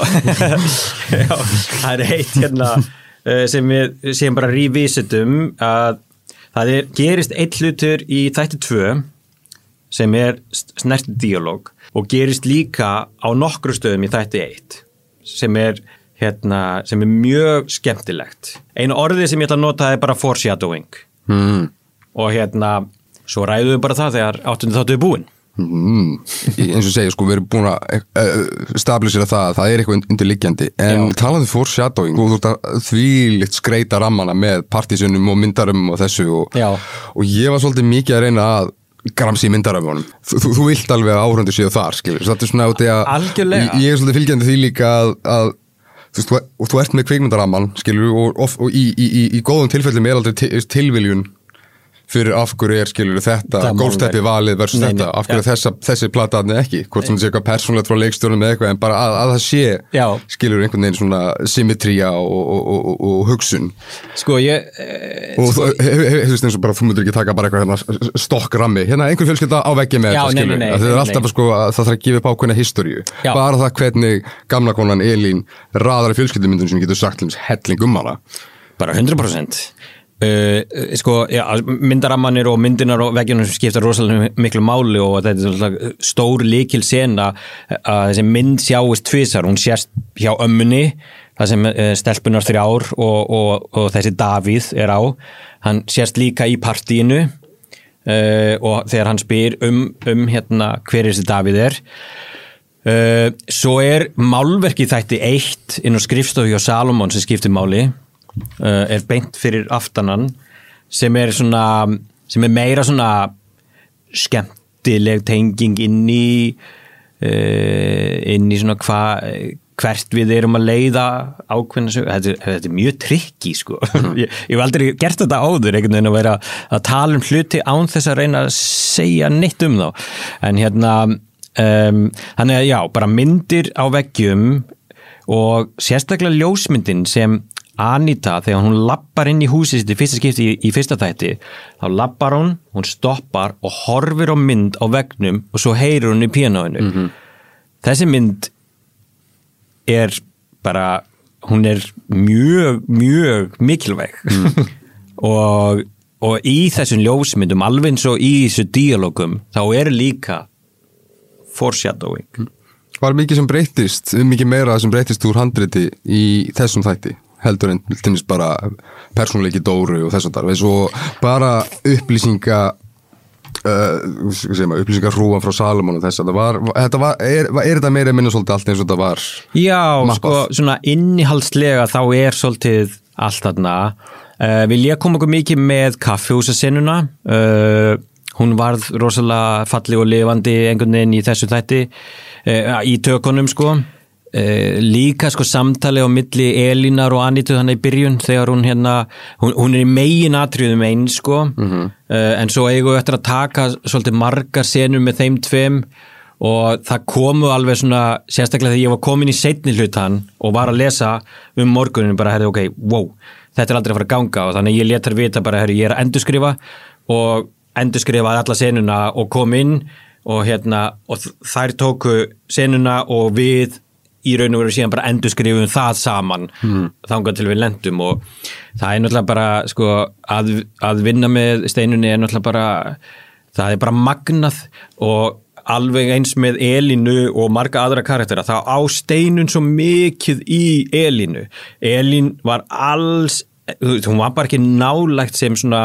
já, það er eitt hérna sem við séum bara revisitum að það er, gerist eitt hlutur í þætti tvö sem er snerti dialóg og gerist líka á nokkru stöðum í þætti eitt sem er hérna, sem er mjög skemmtilegt. Einu orðið sem ég ætla að nota er bara foreshadowing. Mm. Og hérna, svo ræðum við bara það þegar áttundi þáttu er búin. Mm. Eins og segja, sko, við erum búin að uh, stabilisera það að það er eitthvað undirliggjandi. En talandi foreshadowing, þú þurft að þvílitt skreita rammana með partísunum og myndarum og þessu og, og ég var svolítið mikið að reyna að gramsi í myndaröfum. Þú, þú, þú vilt alveg að áhörundu séu þar, skilur. Þetta er svona út í að algjörlega. Ég, ég er svolítið fylgjandi því líka að, að þú veist, og þú ert með kvikmyndaramman, skilur, og, og, og í, í, í, í góðum tilfellum er aldrei til, tilviljun fyrir af hverju er, skilur, þetta gólfsteppi valið versus nei, þetta, af hverju ja. þessa, þessi plataðni ekki, hvort sem það sé eitthvað persónulegt frá leikstjórnum eða eitthvað, en bara að, að það sé já. Skilur einhvern veginn svona symmetría og, og, og, og hugsun. Sko, ég eh, og sko, þú veist eins og bara, þú myndir ekki taka bara eitthvað hérna stokkrammi, hérna einhver fjölskylda á veggi með já, þetta, skilur, nei, nei, það nei, er alltaf nei. Sko að það þarf að gefa upp ákveðna históríu, bara það hvernig gamla konan Elín raðar í fjölskyldumyndun sem getur sagt helling um hana. Bara hundra prósent. Uh, sko, já, myndarammanir og myndinar og veggjunum sem skipta rosalega miklu máli og þetta er stór lykil sena að þessi mynd sjáist tvisar, hún sést hjá ömmunni það sem uh, stelpunar þrjár og, og, og þessi Davíð er á, hann sést líka í partíinu uh, og þegar hann spyr um, um hérna hver þessi Davíð er uh, svo er málverkið þætti eitt inn á skrifstofu hjá Salomon sem skiptir máli Uh, er beint fyrir aftanan sem er svona sem er meira svona skemmtileg tenging inn í uh, inn í svona hva, hvert við erum að leiða ákveðna sög, þetta, þetta er mjög trikki sko, ég, ég hef aldrei gert þetta áður einhvern veginn að vera að tala um hluti án þess að reyna að segja neitt um þá, en hérna um, þannig að já, bara myndir á veggjum og sérstaklega ljósmyndin sem Anita, þegar hún lappar inn í húsið sitt í fyrsta skipti í, í fyrsta þætti, þá lappar hún, hún stoppar og horfir á mynd á veggnum og svo heyrir hún í píanóinu. Mm-hmm. Þessi mynd er bara, hún er mjög, mjög mikilvæg. Mm. og, og í þessum ljósmyndum, alveg eins og í þessu díalógum, þá er líka foreshadowing. Mm. Var mikið sem breytist, mikið meira sem breytist úr handriti í þessum þætti, heldur en til dæmis bara persónuleiki Dóru og þess að þar, og bara upplýsinga uh, maður, upplýsingar hrúan frá Salomon og þess að það var, þetta var er, er þetta meira minna svolítið allt eins og þetta var Já, mappað? Sko, svona innihaldslega þá er svolítið allt þarna uh, vil ég koma okkur mikið með kaffihúsasinnuna uh, hún varð rosalega falleg og lifandi einhvern veginn í þessu þætti uh, í tökunum sko Uh, líka sko samtali á milli Elínar og Anitu þannig í byrjun þegar hún hérna, hún, hún er í megin atriðum eins sko mm-hmm. uh, en svo eigum við eftir að taka svolítið margar senur með þeim tveim og það komu alveg svona sérstaklega þegar ég var komin í seinni hlutan og var að lesa um morgunin bara herri ok, wow, þetta er aldrei að fara að ganga og þannig ég let þær vita bara herri ég er að endurskrifa og endurskrifaði alla senuna og kom inn og hérna og þær tóku senuna og við í raun og veru síðan bara endurskrifum það saman mm. þangað til við lendum og það er náttúrulega bara sko að, að vinna með Steinunni er náttúrulega bara það er bara magnað og alveg eins með Elínu og marga aðra karaktera þá á Steinun svo mikið í Elínu Elín var alls hún var bara ekki nálægt sem svona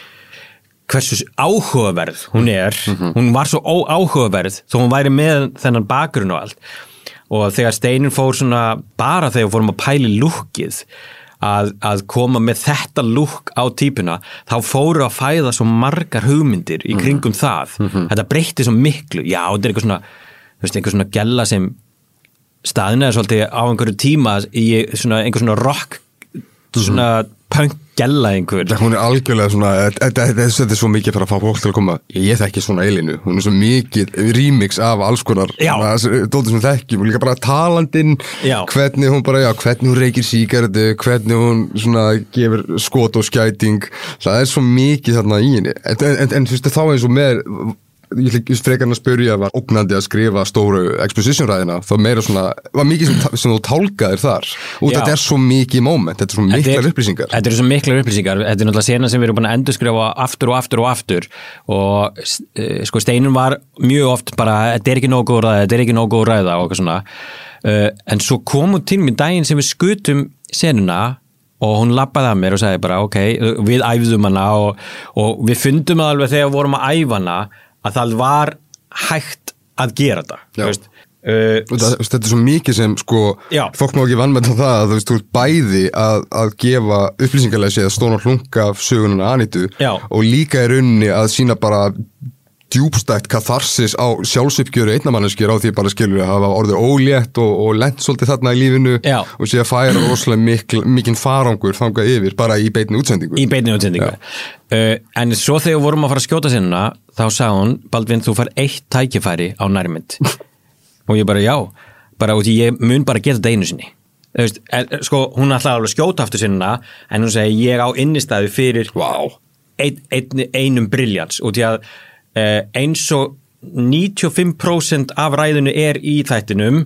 hversu áhugaverð hún er mm-hmm. hún var svo áhugaverð þó hún væri með þennan bakgrunn og allt og þegar Steinun fór svona bara þegar fórum að pæli lúkkið að, að koma með þetta lúkk á típuna, þá fóru að fæða svo margar hugmyndir í kringum mm. það mm-hmm. þetta breytti svo miklu já, þetta er eitthvað svona, þú veist, eitthvað svona gælla sem staðinaði svolítið á einhverju tíma í svona, einhver svona rock svona mm-hmm. punk gælla einhver hún er algjörlega svona, þetta er svo mikið fyrir að fá fólk til að koma, ég þekki svona Elínu hún er svo mikið remix af alls konar dóttir sem þekkjum og líka bara talandinn, já. hvernig hún bara já, hvernig hún reykir sígarettu, hvernig hún svona gefur skot og skæting það er svo mikið þarna í henni en, en, en þú veist þá eins og með ég ætla frekar að spyrja var ógnandi að skrifa stóru exposition-ræðina þá meira svona, var mikið sem, sem þú tálkaðir þar og þetta er svo mikið moment, þetta er svo miklar upplýsingar Þetta er svo miklar upplýsingar, þetta er náttúrulega sena sem við erum búin að endurskrifa aftur og aftur og aftur og sko Steinun var mjög oft bara, þetta er ekki nógu góð ræða, þetta er ekki nógu góð ræða og eitthvað svona uh, en svo kom hún til mér daginn sem við skutum senuna og hún labbaði að mér og sagði bara ok, við æfðum hana og, og við fundum alveg þegar við vorum að æfa hana að það var hægt að gera þetta þú veist uh, það, þetta er svo mikið sem sko já. fólk má ekki vannmeta það að þú veist þú ert bæði að, að gefa upplýsingarleysi eða stóna hlunga af sögununa Anitu já. og líka í rauninni að sína bara djúbstætt katharsis á sjálfsuppgjöru einnamanneskjur á því bara skilur að hafa orðið ólétt og, og lent svolítið þarna í lífinu já. og sé að færa rosalega mikil, mikinn farangur þangað yfir bara í beinni útsendingu í beinni útsendingu uh, en svo þegar við vorum að fara að skjóta sinna þá sagði hún, Baldvin, þú fær eitt tækifæri á nærmynd og ég bara já, bara út í ég mun bara geta þetta einu sinni þú veist, er, sko, hún ætlaði alveg að skjóta aftur sinna en hún segi ég á innistæðu fyrir wow. ein, ein, einum briljans út í að Uh, eins og níutíu og fimm prósent af ræðinu er í þættinum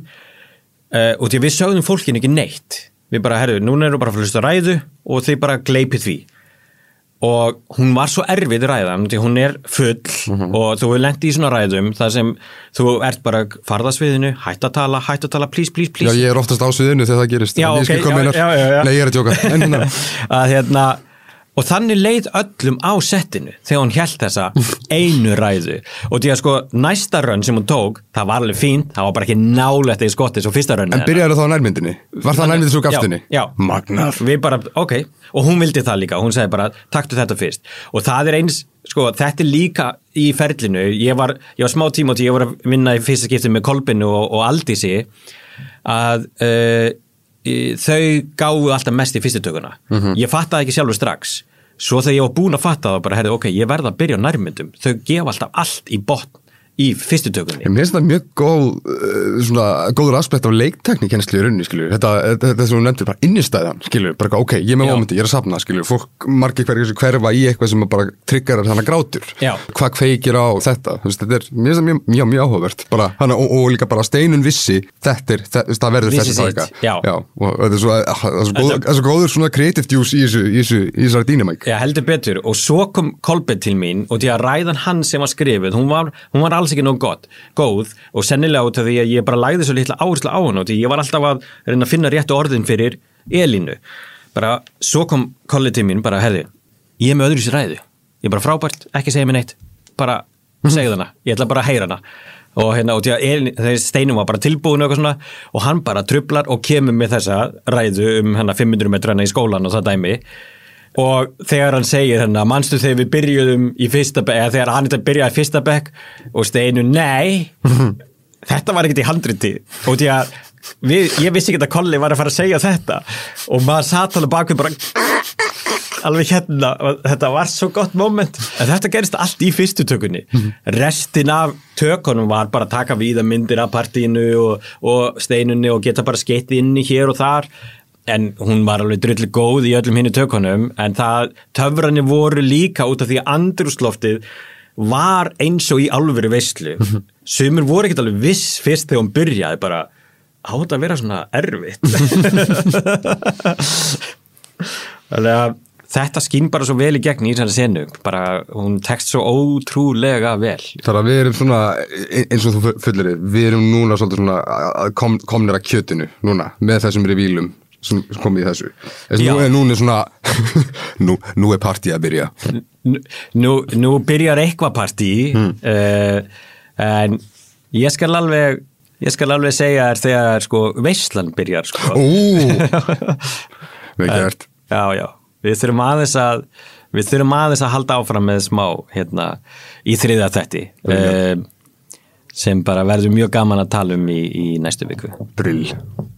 uh, og því við sögðum fólkinu ekki neitt við bara, herru, núna erum við bara að hlusta ræðu og þið bara gleipið því og hún var svo erfið ræðan því hún er full mm-hmm. og þú er lent í svona ræðum þar sem þú ert bara farðasviðinu, hætt að tala, hætt að tala please, please, please Já, ég er oftast á sviðinu þegar það gerist Já, ok, já, já, já, já Nei, ég er að tjóka að hérna og þannig leið öllum á settinu þegar hún hélt þessa einu ræðu og því að sko næsta rönn sem hún tók það var alveg fínt, það var bara ekki nálægt í skottið svo fyrsta rönn En byrjaði það á nærmyndinni? Var það nærmyndið svo gaftinni? Já, já. Magnað Við bara, ok, og hún vildi það líka hún segi bara, taktu þetta fyrst og það er eins, sko, þetta er líka í ferlinu, ég var, ég var smá tíma og ég var að vinna í fyrsta skipti með Kolbinu og, og Aldísi að uh, þau gáðu alltaf mest í fyrstu tökuna mm-hmm. ég fattaði ekki sjálfur strax svo þegar ég var búin að fatta það bara, herri, ok, ég verða að byrja á nærmyndum þau gefa alltaf allt í botn í fyrstu tökunni. Mér finnst það mjög góð svona, góður aspekt af leikteknikkennslu í rauninni, skilur, þetta, þetta, þetta sem þú nefndir bara innistæðan, skilur, bara ok, ég er með mómenti, ég er að safna, skilur, fólk margir hverjir sem hverfa í eitthvað sem bara triggerar þannig grátur, Já. Hvað kveikir á þetta, þú veist, þetta er, mér finnst það mjög, mjög, mjög áhugavert, bara, hana, og, og líka bara Steinunn vissi, þetta er, það, það verður Vissi þessi sitt, taka, já. Já, og þetta er svo, það er svo góður, það er svo góður svona creative juice í þessu, í þessu, í þessari dynamík. Já, heldur betur, og svo kom Kolbeinn til mín og því að ræðan hann sem var skrifuð, hún var, hún var alls ekki nóg gott, góð og sennilega út af því að ég bara lagði svo litla áherslu á hann og því ég var alltaf að reyna að finna réttu orðin fyrir Elínu. Bara, svo kom Kolli til mín, bara, herði, ég er með öðru sér ræðu, ég er bara frábært, ekki segja mér neitt, bara segðu hana, ég ætla bara að heyra hana. Og hérna, og því að Elín, þegar Steinum var bara tilbúin og eitthvað svona og hann bara trublar og kemur með þessa ræðu um hérna fimm hundruð metrana í skólan og það dæmi og þegar hann segir hérna, manstu þegar við byrjuðum í fyrsta bekk, eða þegar hann þetta byrjaði í fyrsta bekk og Steinu, nei þetta var ekkert í handriti og því að við, ég vissi ekki að Kolli var að fara að segja þetta og maður satt alveg bak við bara alveg hérna, þetta var svo gott moment en þetta gerist allt í fyrstu tökunni restin af tökunum var bara að taka víða myndir af partíinu og, og Steinunni og geta bara skeitt inni hér og þar en hún var alveg drullu góð í öllum hinni tökunum en það töfrarnir voru líka út af því að andrúmsloftið var eins og í alvöru veislu sumir voru ekkert alveg viss fyrst þegar hún byrjaði bara á þetta að vera svona erfitt þannig að þetta skín bara svo vel í gegn í þessari senu, bara hún tekst svo ótrúlega vel. Það að við erum svona, eins og þú fullir við erum núna svolítið svona að kom, komnir að kjötinu núna, með þessum revílum sem komið í þessu. Þessi nú er núna svona, nú, nú er partí að byrja. Nú, nú byrjar eitthvað partí, hmm. uh, en ég skal alveg, ég skal alveg segja þér þegar sko veislan byrjar sko. Ó, vel gert. Já, já. Við þurfum aðeins að við þurfum aðeins að halda áfram með smá hérna í þriðja þætti uh, sem bara verður mjög gaman að tala um í, í næstu viku. Brill.